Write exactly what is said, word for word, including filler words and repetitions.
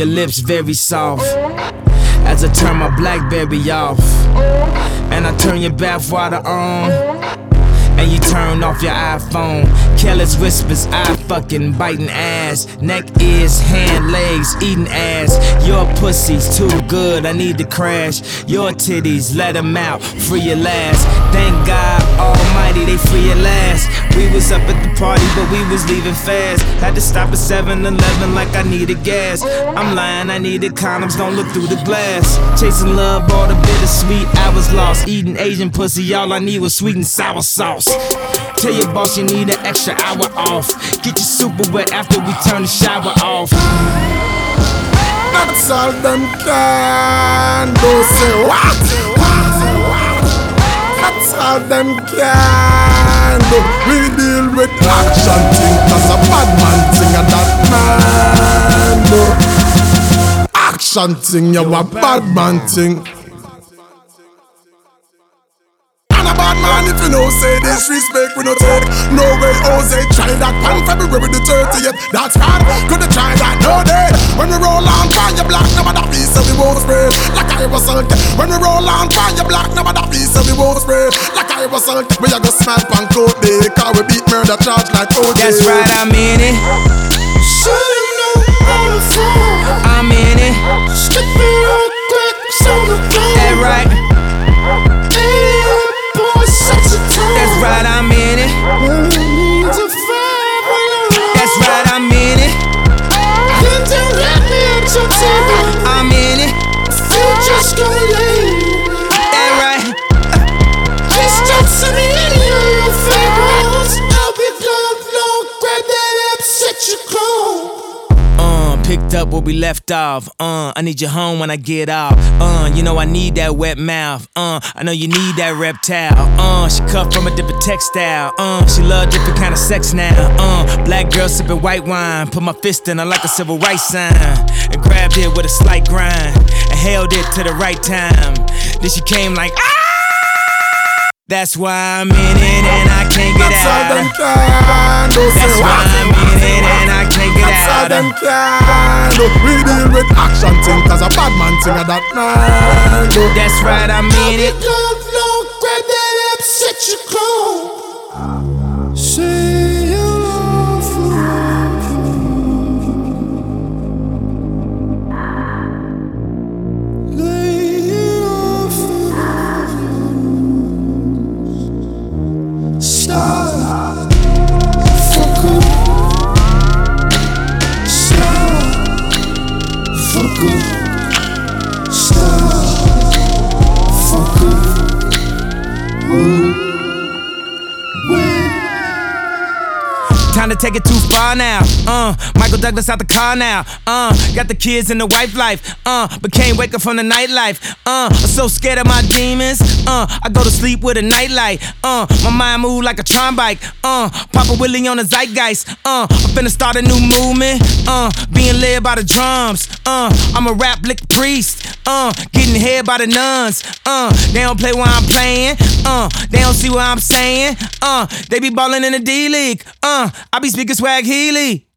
your lips very soft as I turn my Blackberry off, and I turn your bathwater on, and you turn off your iPhone. Careless whispers, I fucking biting ass. Neck, ears, hand, legs, eating ass. Your pussy's too good, I need to crash. Your titties, let them out, free at last. Thank God Almighty, they free at last. We was up at the party, but we was leaving fast. Had to stop at seven eleven like I needed gas. I'm lying, I needed condoms, don't look through the glass. Chasing love, all the bittersweet, I was lost. Eating Asian pussy, all I need was sweet and sour sauce. Tell your boss you need an extra hour off. Get your super wet after we turn the shower off. That's all them can do. Say what? That's all them can do. We deal with action thing, cause a bad man thing and that man do. Action thing, you a bad man thing. Bad man, if you know, say disrespect, we no take. No way, Jose, try that pan February the thirtieth. That's bad, couldn't try that, no day. When we roll on, find your black, no matter piece, so we won't spray. Like I was salt. When we roll on, find your black, no matter piece, so we won't spray. Like I was salt. We a go smack and coat day, cause we beat murder charge like O J. That's right, I'm in it. So you know how to fall. I'm in it. Skip it real quick, so the floor. That right. That's right, I'm in it. That's right, I'm in it. I'm in it. Just go lay. That right. Just don't send me any of your favorites. I'll be glove low, grab that app, set your clothes. Uh, picked up where we left off. Uh, I need you home when I get off. Uh, you know I need that wet mouth. Uh, I know you need that reptile. Uh, she cut from a different textile. Uh, she love different kind of sex now. Uh, black girl sipping white wine. Put my fist in her like a civil rights sign, and grabbed it with a slight grind, and held it to the right time. Then she came like ah. That's why I'm in it and I can't get That's out. all them can do. That's why I'm in it and I can't get That's all out. them can do. We deal with action thing, cause a bad man thing of that man do. That's right, I'm in it. Glove low, grab that app, set your clothes. Say you love forever. Lay it off. Stop. Fuck up. Stop. Fuck up. Stop. Fuck up. Ooh. Time to take it too far now. Uh, Michael Douglas out the car now. Uh, got the kids and the wife life. Uh, but can't wake up from the nightlife. Uh, I'm so scared of my demons. Uh, I go to sleep with a nightlight. Uh, my mind move like a tron bike. Uh, Papa Willie on the zeitgeist. Uh, I'm finna start a new movement. Uh, being led by the drums. Uh, I'm a rap lick priest. Uh, getting head by the nuns. Uh, they don't play where I'm playing. Uh, they don't see what I'm saying. Uh, they be ballin' in the D-League. Uh, I be speaking swag Healy.